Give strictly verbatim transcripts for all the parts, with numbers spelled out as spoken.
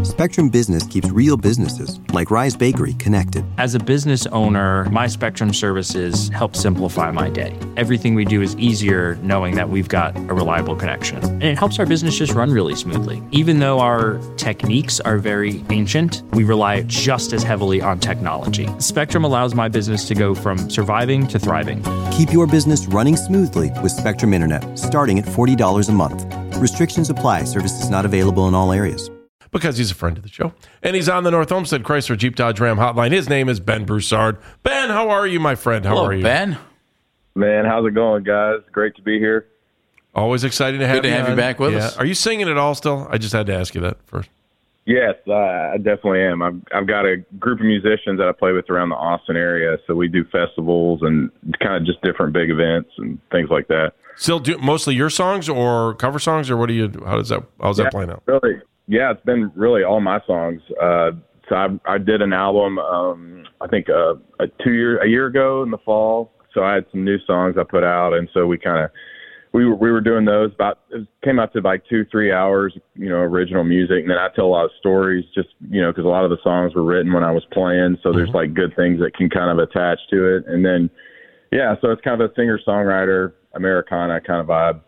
Spectrum Business keeps real businesses, like Rise Bakery, connected. As a business owner, my Spectrum services help simplify my day. Everything we do is easier knowing that we've got a reliable connection. And it helps our business just run really smoothly. Even though our techniques are very ancient, we rely just as heavily on technology. Spectrum allows my business to go from surviving to thriving. Keep your business running smoothly with Spectrum Internet, starting at forty dollars a month. Restrictions apply. Services not available in all areas. Because he's a friend of the show. And he's on the North Olmsted Chrysler Jeep Dodge Ram hotline. His name is Ben Broussard. Ben, how are you, my friend? How Hello, are you? Ben. Man, how's it going, guys? Great to be here. Always exciting to have Good you to have on. you back with yeah. us. Are you singing at all still? I just had to ask you that first. Yes, uh, I definitely am. I've, I've got a group of musicians that I play with around the Austin area, so we do festivals and kind of just different big events and things like that. Still do mostly your songs or cover songs, or what do you? How does that? How's yeah, that playing out? Really, yeah, it's been really all my songs. Uh, so I, I did an album, um, I think uh, a two year a year ago in the fall. So I had some new songs I put out, and so we kind of we were we were doing those. About it came out to like two three hours, you know, original music, and then I tell a lot of stories, just you know, because a lot of the songs were written when I was playing. So there's mm-hmm. like good things that can kind of attach to it, and then yeah, so it's kind of a singer songwriter Americana kind of vibe.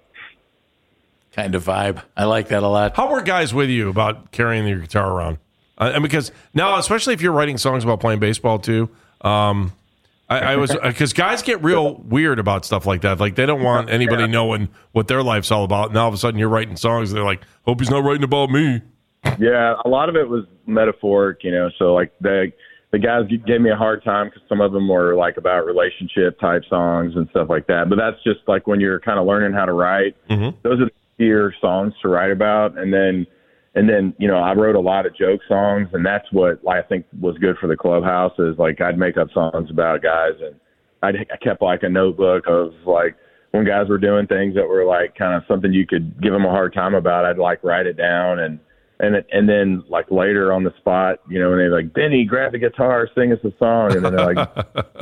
Kind of vibe. I like that a lot. How were guys with you about carrying your guitar around? Uh, and because now, especially if you're writing songs about playing baseball too, um, I, I was because guys get real weird about stuff like that. Like they don't want anybody yeah. knowing what their life's all about. And all of a sudden, you're writing songs. And they're like, "Hope he's not writing about me." Yeah, a lot of it was metaphoric, you know. So like they. The guys gave me a hard time because some of them were like about relationship type songs and stuff like that. But that's just like when you're kind of learning how to write. Mm-hmm. Those are the easier songs to write about. And then, and then you know, I wrote a lot of joke songs, and that's what I think was good for the clubhouse. Is like I'd make up songs about guys, and I'd, I kept like a notebook of like when guys were doing things that were like kind of something you could give them a hard time about. I'd like write it down and. And and then like later on the spot, you know, and they're like, Benny, grab the guitar, sing us a song, and then they're like,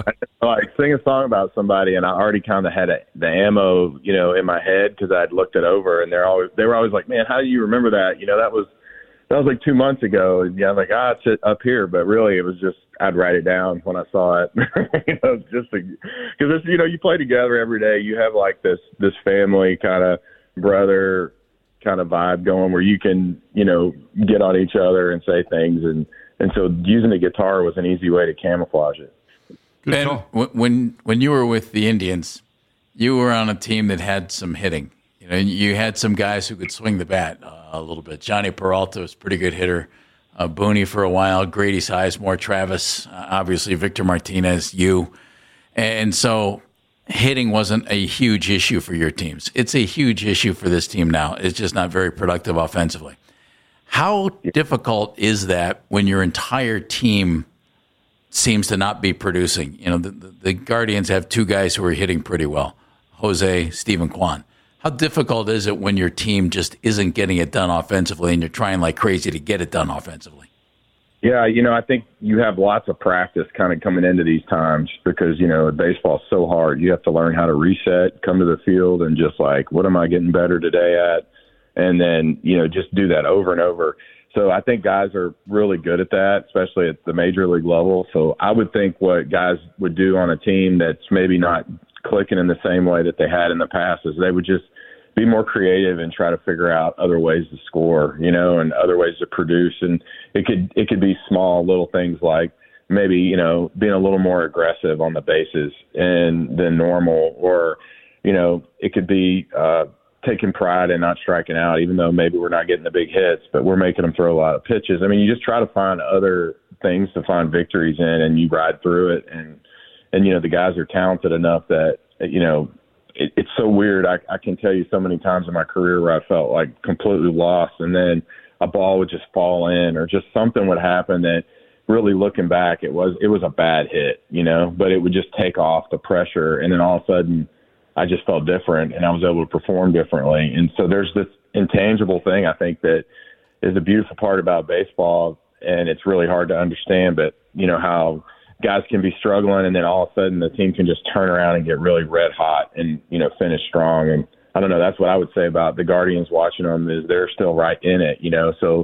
like sing a song about somebody, and I already kind of had a, the ammo, you know, in my head because I'd looked it over, and they're always they were always like, man, how do you remember that? You know, that was that was like two months ago, and yeah, I'm like, ah, it's up here, but really it was just I'd write it down when I saw it, you know, just because it's you know you play together every day, you have like this this family kind of brother. Kind of vibe going where you can, you know, get on each other and say things. And, and so using the guitar was an easy way to camouflage it. Good Ben, call. when when you were with the Indians, you were on a team that had some hitting. You know, you had some guys who could swing the bat uh, a little bit. Johnny Peralta was a pretty good hitter. Uh, Booney for a while, Grady Sizemore, Travis, uh, obviously Victor Martinez, you. And so hitting wasn't a huge issue for your teams. It's a huge issue for this team now. It's just not very productive offensively. How difficult is that when your entire team seems to not be producing? You know, the, the, the Guardians have two guys who are hitting pretty well, Jose, Stephen Kwan. How difficult is it when your team just isn't getting it done offensively and you're trying like crazy to get it done offensively? Yeah, you know, I think you have lots of practice kind of coming into these times because, you know, baseball's so hard. You have to learn how to reset, come to the field, and just like, what am I getting better today at? And then, you know, just do that over and over. So I think guys are really good at that, especially at the major league level. So I would think what guys would do on a team that's maybe not clicking in the same way that they had in the past is they would just be more creative and try to figure out other ways to score, you know, and other ways to produce. And it could it could be small little things like maybe, you know, being a little more aggressive on the bases and than normal, or, you know, it could be uh, taking pride in not striking out, even though maybe we're not getting the big hits, but we're making them throw a lot of pitches. I mean, you just try to find other things to find victories in, and you ride through it. And, and you know, the guys are talented enough that, you know, It, it's so weird. I, I can tell you so many times in my career where I felt like completely lost, and then a ball would just fall in, or just something would happen that really looking back, it was it was a bad hit, you know, but it would just take off the pressure, and then all of a sudden I just felt different, and I was able to perform differently. And so there's this intangible thing I think that is a beautiful part about baseball, and it's really hard to understand, but you know how guys can be struggling, and then all of a sudden the team can just turn around and get really red hot and, you know, finish strong. And I don't know, that's what I would say about the Guardians watching them is they're still right in it, you know, so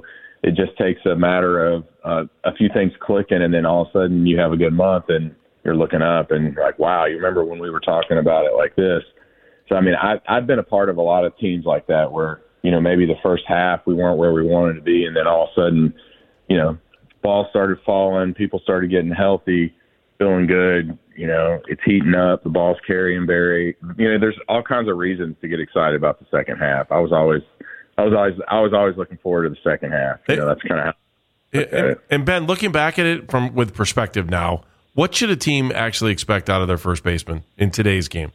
it just takes a matter of uh, a few things clicking, and then all of a sudden you have a good month and you're looking up and like, wow, you remember when we were talking about it like this? So, I mean, I, I've been a part of a lot of teams like that where, you know, maybe the first half we weren't where we wanted to be, and then all of a sudden, you know, ball started falling, people started getting healthy, feeling good, you know, it's heating up, the ball's carrying Barry. You know, there's all kinds of reasons to get excited about the second half. I was always I was always I was always looking forward to the second half. You know, that's kind of how and, and Ben, looking back at it from with perspective now, what should a team actually expect out of their first baseman in today's game?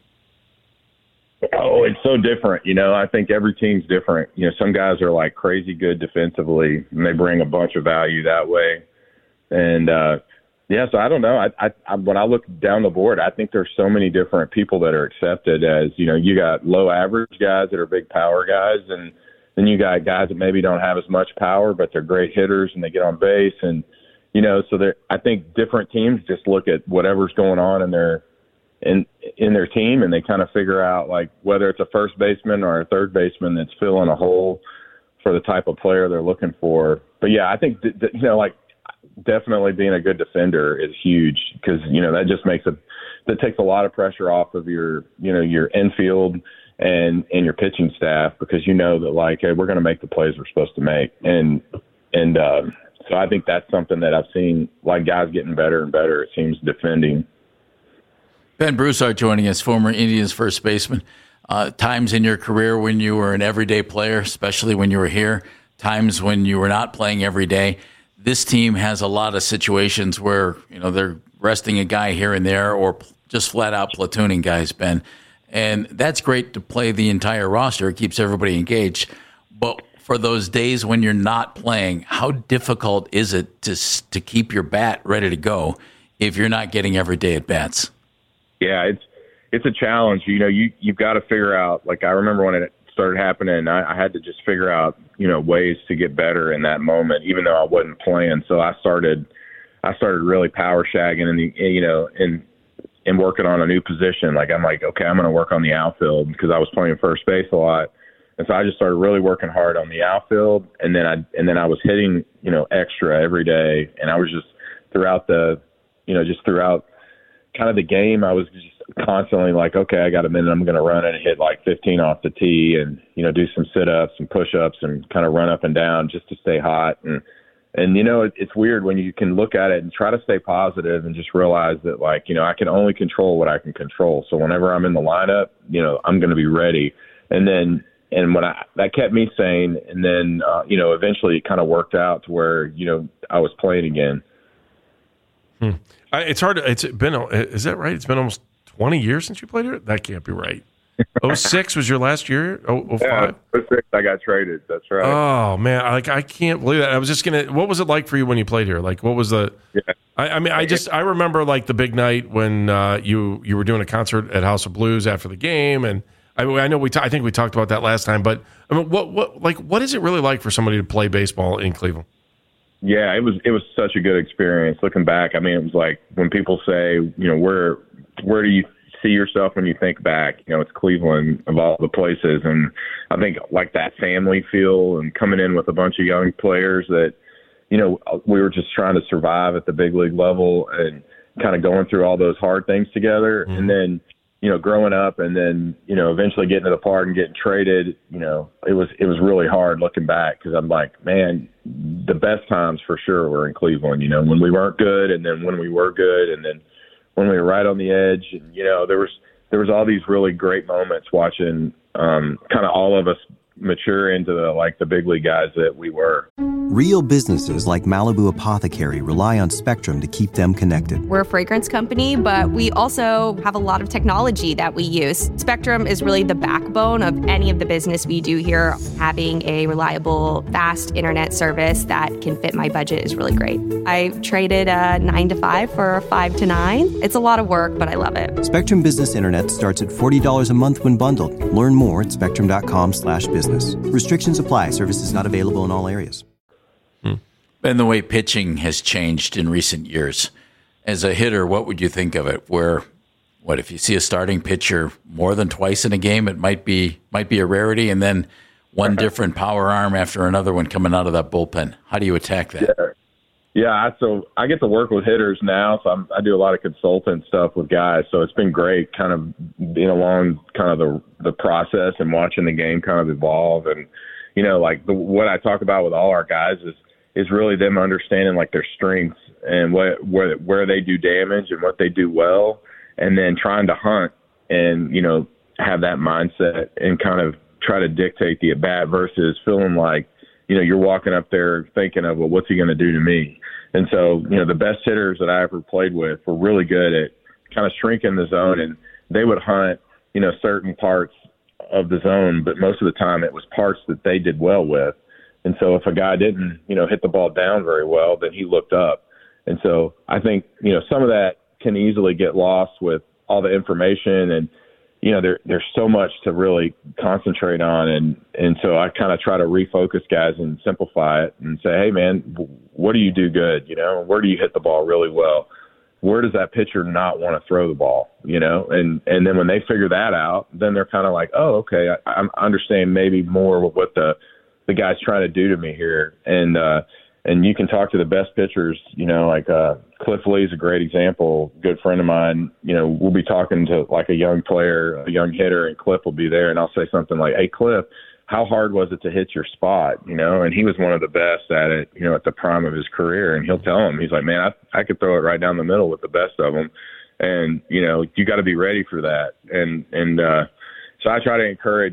Oh, it's so different. You know, I think every team's different. You know, some guys are like crazy good defensively, and they bring a bunch of value that way. And, uh, yeah, so I don't know. I, I, I, when I look down the board, I think there's so many different people that are accepted as, you know, you got low average guys that are big power guys, and then you got guys that maybe don't have as much power, but they're great hitters and they get on base. And, you know, so they're, I think different teams just look at whatever's going on in their in in their team, and they kind of figure out like whether it's a first baseman or a third baseman that's filling a hole for the type of player they're looking for. But yeah, I think th- th- you know, like definitely being a good defender is huge, because you know that just makes a that takes a lot of pressure off of your you know your infield and and your pitching staff, because you know that like, hey, we're going to make the plays we're supposed to make. And and um, so I think that's something that I've seen, like guys getting better and better, it seems, defending. Ben Broussard joining us, former Indians first baseman. Uh, times in your career when you were an everyday player, especially when you were here, times when you were not playing every day. This team has a lot of situations where, you know, they're resting a guy here and there, or just flat out platooning guys, Ben. And that's great to play the entire roster. It keeps everybody engaged. But for those days when you're not playing, how difficult is it to to keep your bat ready to go if you're not getting everyday at bats? Yeah, it's it's a challenge. You know, you you've got to figure out. Like I remember when it started happening, I, I had to just figure out, you know, ways to get better in that moment, even though I wasn't playing. So I started, I started really power shagging and you know, and and working on a new position. Like I'm like, okay, I'm going to work on the outfield, because I was playing first base a lot, and so I just started really working hard on the outfield. And then I and then I was hitting, you know, extra every day, and I was just throughout the, you know, just throughout. kind of the game, I was just constantly like, okay, I got a minute, I'm going to run and hit like fifteen off the tee, and, you know, do some sit-ups and push-ups and kind of run up and down just to stay hot. And, and you know, it, it's weird when you can look at it and try to stay positive and just realize that, like, you know, I can only control what I can control. So whenever I'm in the lineup, you know, I'm going to be ready. And then, and when I, that kept me sane. And then, uh, you know, eventually it kind of worked out to where, you know, I was playing again. Hmm. I, it's hard. To, it's been. Is that right? It's been almost twenty years since you played here. That can't be right. oh six was your last year. Oh, oh five. Yeah, oh six I got traded. That's right. Oh man, like I can't believe that. I was just gonna. What was it like for you when you played here? Like, what was the? Yeah. I, I mean, I just I remember like the big night when uh, you you were doing a concert at House of Blues after the game, and I, I know we ta- I think we talked about that last time. But I mean, what what like what is it really like for somebody to play baseball in Cleveland? Yeah, it was it was such a good experience. Looking back, I mean, it was like when people say, you know, where where do you see yourself when you think back? You know, it's Cleveland of all the places, and I think like that family feel and coming in with a bunch of young players that, you know, we were just trying to survive at the big league level and kind of going through all those hard things together, mm-hmm. and then, you know, growing up and then, you know, eventually getting to the part and getting traded, you know, it was, it was really hard looking back, because I'm like, man, the best times for sure were in Cleveland, you know, when we weren't good, and then when we were good, and then when we were right on the edge. And, you know, there was, there was all these really great moments watching um, kind of all of us mature into the, like the big league guys that we were. Real businesses like Malibu Apothecary rely on Spectrum to keep them connected. We're a fragrance company, but we also have a lot of technology that we use. Spectrum is really the backbone of any of the business we do here. Having a reliable, fast internet service that can fit my budget is really great. I traded a nine to five for a five to nine. It's a lot of work, but I love it. Spectrum Business Internet starts at forty dollars a month when bundled. Learn more at spectrum.com slash business. Restrictions apply. Services not available in all areas. Hmm. And the way pitching has changed in recent years. As a hitter, what would you think of it? Where, what if you see a starting pitcher more than twice in a game, it might be might be a rarity. And then one different power arm after another one coming out of that bullpen. How do you attack that? Yeah. Yeah, I, so I get to work with hitters now, so I'm, I do a lot of consultant stuff with guys. So it's been great, kind of being along kind of the the process and watching the game kind of evolve. And you know, like the, what I talk about with all our guys is is really them understanding like their strengths and what where where they do damage and what they do well, and then trying to hunt and you know have that mindset and kind of try to dictate the at bat versus feeling like you know you're walking up there thinking of, well, what's he going to do to me? And so, you know, the best hitters that I ever played with were really good at kind of shrinking the zone, and they would hunt, you know, certain parts of the zone, but most of the time it was parts that they did well with. And so if a guy didn't, you know, hit the ball down very well, then he looked up. And so I think, you know, some of that can easily get lost with all the information, and, you know, there, there's so much to really concentrate on. And, and so I kind of try to refocus guys and simplify it and say, hey, man, what do you do good? You know, where do you hit the ball really well? Where does that pitcher not want to throw the ball? You know, and, and then when they figure that out, then they're kind of like, oh, okay, I, I understand maybe more of what the, the guy's trying to do to me here. And, uh, and you can talk to the best pitchers, you know, like uh, Cliff Lee is a great example, good friend of mine. You know, we'll be talking to like a young player, a young hitter, and Cliff will be there, and I'll say something like, hey, Cliff, how hard was it to hit your spot? You know, and he was one of the best at it, you know, at the prime of his career. And he'll tell him, he's like, man, I, I could throw it right down the middle with the best of them. And, you know, you got to be ready for that. And, and uh, so I try to encourage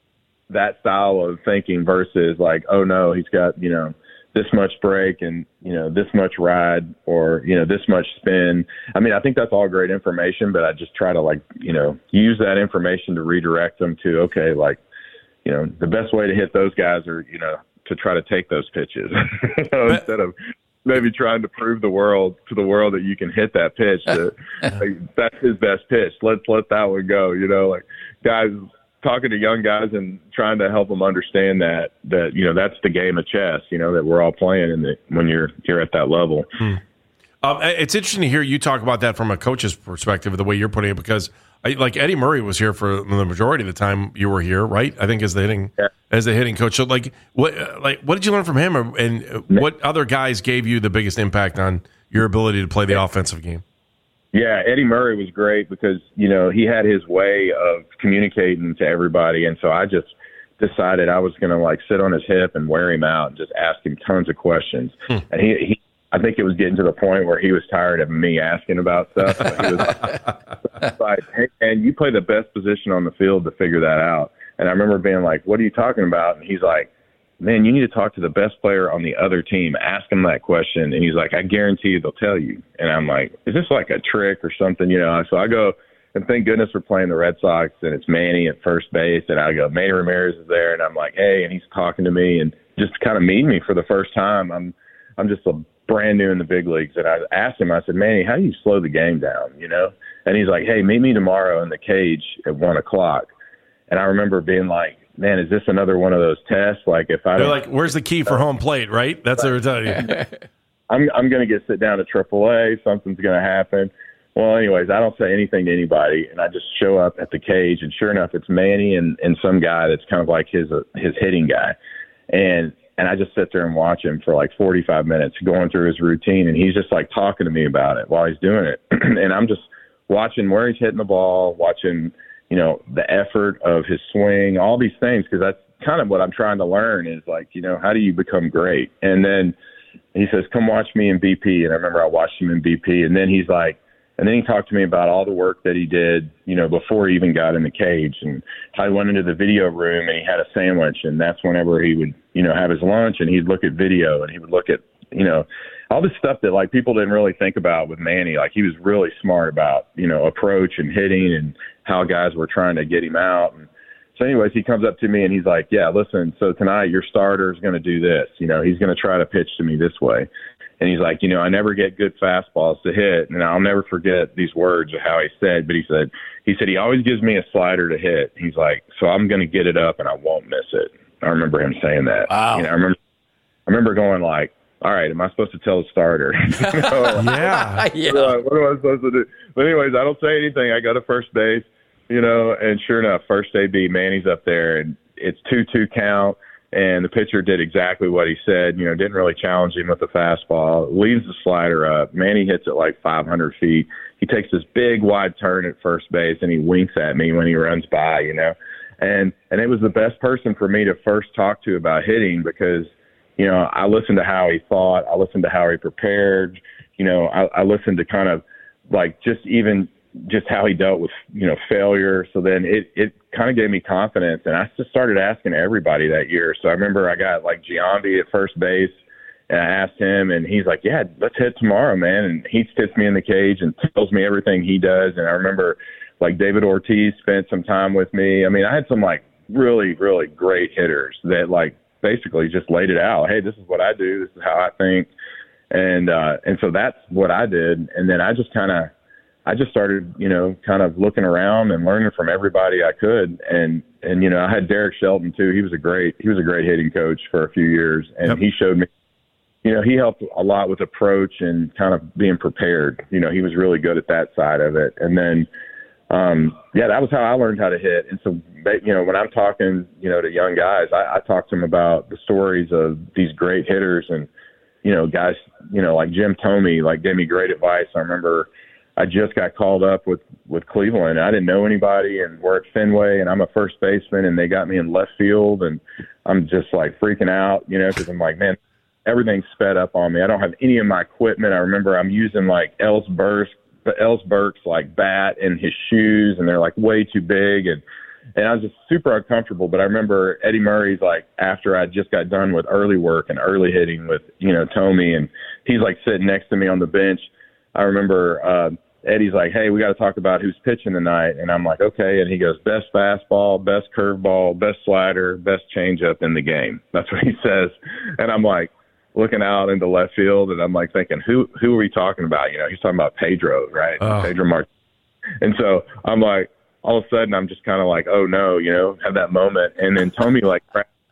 that style of thinking versus like, oh, no, he's got, you know, this much break and, you know, this much ride or, you know, this much spin. I mean, I think that's all great information, but I just try to like, you know, use that information to redirect them to, okay, like, you know, the best way to hit those guys are, you know, to try to take those pitches you know, instead of maybe trying to prove the world to the world that you can hit that pitch. That, like, that's his best pitch. Let's let that one go. You know, like guys talking to young guys and trying to help them understand that, that, you know, that's the game of chess, you know, that we're all playing and that when you're, you're at that level. Hmm. Um, it's interesting to hear you talk about that from a coach's perspective, the way you're putting it, because I, like Eddie Murray was here for the majority of the time you were here, right? I think as the hitting, yeah. as the hitting coach. So like, what, like, what did you learn from him, and what other guys gave you the biggest impact on your ability to play the yeah. offensive game? Yeah, Eddie Murray was great because, you know, he had his way of communicating to everybody. And so I just decided I was going to like sit on his hip and wear him out and just ask him tons of questions. Hmm. And he, he, I think it was getting to the point where he was tired of me asking about stuff. So he was like, hey, man, you play the best position on the field to figure that out. And I remember being like, what are you talking about? And he's like, man, you need to talk to the best player on the other team. Ask him that question. And he's like, I guarantee you they'll tell you. And I'm like, is this like a trick or something? You know, so I go, and thank goodness we're playing the Red Sox, and it's Manny at first base. And I go, Manny Ramirez is there. And I'm like, hey, and he's talking to me and just kind of meeting me for the first time. I'm, I'm just a brand new in the big leagues. And I asked him, I said, Manny, how do you slow the game down? You know? And he's like, hey, meet me tomorrow in the cage at one o'clock. And I remember being like, man, is this another one of those tests? Like if I They're like, where's the key for home plate, right? That's what they're telling you. I'm I'm going to get sit down to triple A. Something's going to happen. Well, anyways, I don't say anything to anybody, and I just show up at the cage, and sure enough, it's Manny and, and some guy that's kind of like his uh, his hitting guy, and and I just sit there and watch him for like forty-five minutes going through his routine, and he's just like talking to me about it while he's doing it, and I'm just watching where he's hitting the ball, watching, you know, the effort of his swing, all these things, because that's kind of what I'm trying to learn is like, you know, how do you become great? And then he says, come watch me in B P. And I remember I watched him in B P. And then he's like, and then he talked to me about all the work that he did, you know, before he even got in the cage, and how he went into the video room and he had a sandwich. And that's whenever he would, you know, have his lunch, and he'd look at video, and he would look at, you know, all this stuff that like people didn't really think about with Manny. Like he was really smart about, you know, approach and hitting and how guys were trying to get him out. And so anyways, he comes up to me and he's like, yeah, listen, so tonight your starter is going to do this. You know, he's going to try to pitch to me this way. And he's like, you know, I never get good fastballs to hit. And I'll never forget these words of how he said, but he said, he said, he always gives me a slider to hit. He's like, so I'm going to get it up and I won't miss it. I remember him saying that. Wow. You know, I remember, I remember going like, all right, am I supposed to tell the starter? you know, yeah. yeah. What am I supposed to do? But anyways, I don't say anything. I go to first base, you know, and sure enough, first A B, Manny's up there, and it's two two count, and the pitcher did exactly what he said. You know, didn't really challenge him with the fastball. Leaves the slider up. Manny hits it like five hundred feet. He takes this big wide turn at first base, and he winks at me when he runs by. You know, and and it was the best person for me to first talk to about hitting because, you know, I listened to how he thought. I listened to how he prepared. You know, I, I listened to kind of like just even just how he dealt with, you know, failure. So then it, it kind of gave me confidence. And I just started asking everybody that year. So I remember I got like Giambi at first base, and I asked him, and he's like, yeah, let's hit tomorrow, man. And he sits me in the cage and tells me everything he does. And I remember like David Ortiz spent some time with me. I mean, I had some like really, really great hitters that like basically just laid it out. Hey, this is what I do. This is how I think. And, uh, and so that's what I did. And then I just kind of, I just started, you know, kind of looking around and learning from everybody I could. And, and, you know, I had Derek Shelton too. He was a great, he was a great hitting coach for a few years. And yep. he showed me, you know, he helped a lot with approach and kind of being prepared. You know, he was really good at that side of it. And then, um, yeah, that was how I learned how to hit. And so, you know, when I'm talking, you know, to young guys, I, I talk to them about the stories of these great hitters and, you know, guys, you know, like Jim Thome, like gave me great advice. I remember I just got called up with, with Cleveland. I didn't know anybody, and we're at Fenway, and I'm a first baseman, and they got me in left field, and I'm just like freaking out, you know, because I'm like, man, everything's sped up on me. I don't have any of my equipment. I remember I'm using like Ellsberg's, Ellsberg's like bat and his shoes, and they're like way too big, and and I was just super uncomfortable. But I remember Eddie Murray's like after I just got done with early work and early hitting with, you know, Thome, and he's like sitting next to me on the bench. I remember uh, Eddie's like, hey, we got to talk about who's pitching tonight. And I'm like, okay. And he goes, best fastball, best curveball, best slider, best changeup in the game. That's what he says. And I'm like looking out into left field, and I'm like thinking, who who are we talking about? You know, he's talking about Pedro, right? Oh. Pedro Martinez. And so I'm like, all of a sudden, I'm just kind of like, oh, no, you know, have that moment. And then Thome, like,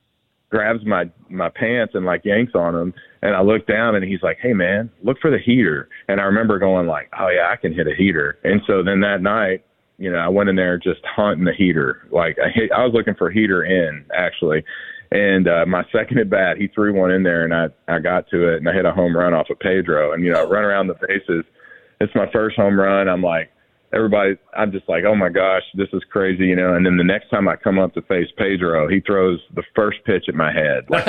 grabs my, my pants and, like, yanks on him. And I look down, and he's like, hey, man, look for the heater. And I remember going like, oh, yeah, I can hit a heater. And so then that night, you know, I went in there just hunting the heater. Like, I, hit, I was looking for heater in, actually. And uh, my second at bat, he threw one in there, and I, I got to it, and I hit a home run off of Pedro. And, you know, I run around the bases. It's my first home run. I'm like, everybody, I'm just like, oh my gosh, this is crazy, you know. And then the next time I come up to face Pedro, he throws the first pitch at my head. Like,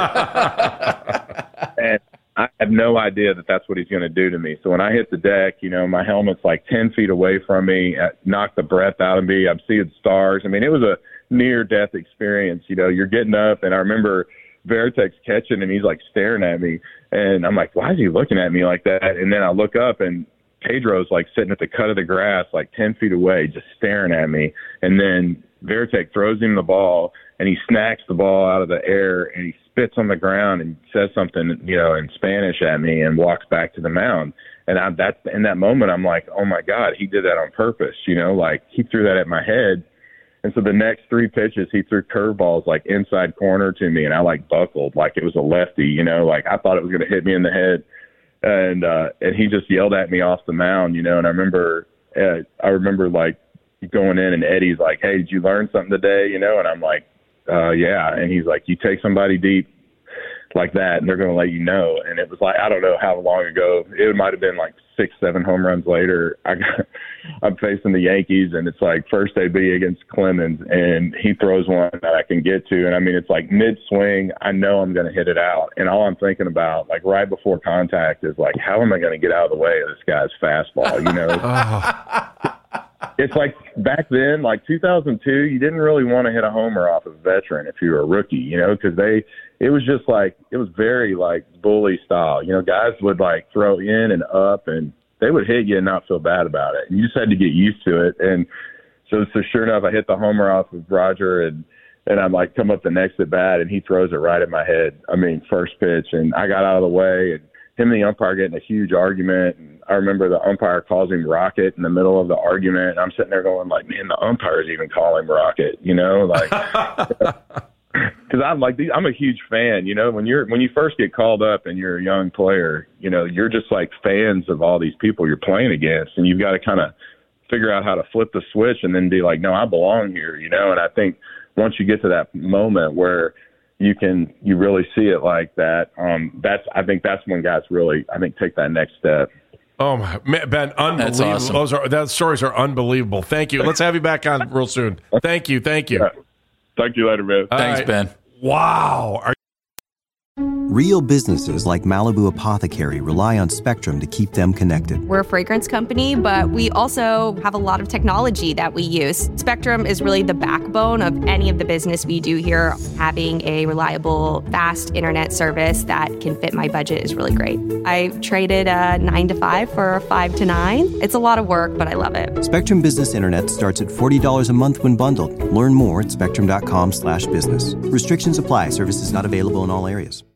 and I have no idea that that's what he's going to do to me. So when I hit the deck, you know, my helmet's like ten feet away from me, knocked the breath out of me. I'm seeing stars. I mean, it was a near-death experience. You know, you're getting up, and I remember Veritek's catching, and he's like staring at me. And I'm like, why is he looking at me like that? And then I look up, and Pedro's like sitting at the cut of the grass, like ten feet away, just staring at me. And then Veritek throws him the ball, and he snacks the ball out of the air, and he spits on the ground and says something, you know, in Spanish at me, and walks back to the mound. And I, that in that moment, I'm like, oh my God, he did that on purpose, you know, like he threw that at my head. And so the next three pitches, he threw curveballs like inside corner to me, and I like buckled like it was a lefty, you know, like I thought it was going to hit me in the head. And, uh, and he just yelled at me off the mound, you know, and I remember, uh, I remember like going in, and Eddie's like, hey, did you learn something today? You know? And I'm like, uh, yeah. And he's like, you take somebody deep like that, and they're going to let you know. And it was like, I don't know how long ago, it might've been like six, seven home runs later. I got, I'm facing the Yankees, and it's like first A B against Clemens, and he throws one that I can get to. And I mean, it's like mid swing. I know I'm going to hit it out. And all I'm thinking about, like right before contact, is like, how am I going to get out of the way of this guy's fastball? You know, oh. It's like back then, like two thousand two, you didn't really want to hit a homer off of a veteran if you were a rookie, you know, because they, it was just like, it was very like bully style. You know, guys would like throw in and up, and they would hit you and not feel bad about it. And you just had to get used to it. And so, so sure enough, I hit the homer off of Roger, and, and I'm like, come up the next at bat, and he throws it right at my head. I mean, first pitch, and I got out of the way, and him and the umpire getting a huge argument. And I remember the umpire calls him Rocket in the middle of the argument. And I'm sitting there going like, man, the umpires even call him Rocket, you know, like, cause I'm like, I'm a huge fan, you know, when you're, when you first get called up and you're a young player, you know, you're just like fans of all these people you're playing against, and you've got to kind of figure out how to flip the switch and then be like, no, I belong here, you know? And I think once you get to that moment where you can you really see it like that, um, that's I think that's when guys really I think take that next step. Oh my man, Ben, unbelievable! That's awesome. Those are those stories are unbelievable. Thank you. Let's have you back on real soon. Thank you. Thank you. Yeah. Thank you later, man. All Thanks, right. Ben. Wow. Are Real businesses like Malibu Apothecary rely on Spectrum to keep them connected. We're a fragrance company, but we also have a lot of technology that we use. Spectrum is really the backbone of any of the business we do here. Having a reliable, fast internet service that can fit my budget is really great. I traded a nine to five for a five to nine. It's a lot of work, but I love it. Spectrum Business Internet starts at forty dollars a month when bundled. Learn more at spectrum dot com slash business. Restrictions apply. Services not available in all areas.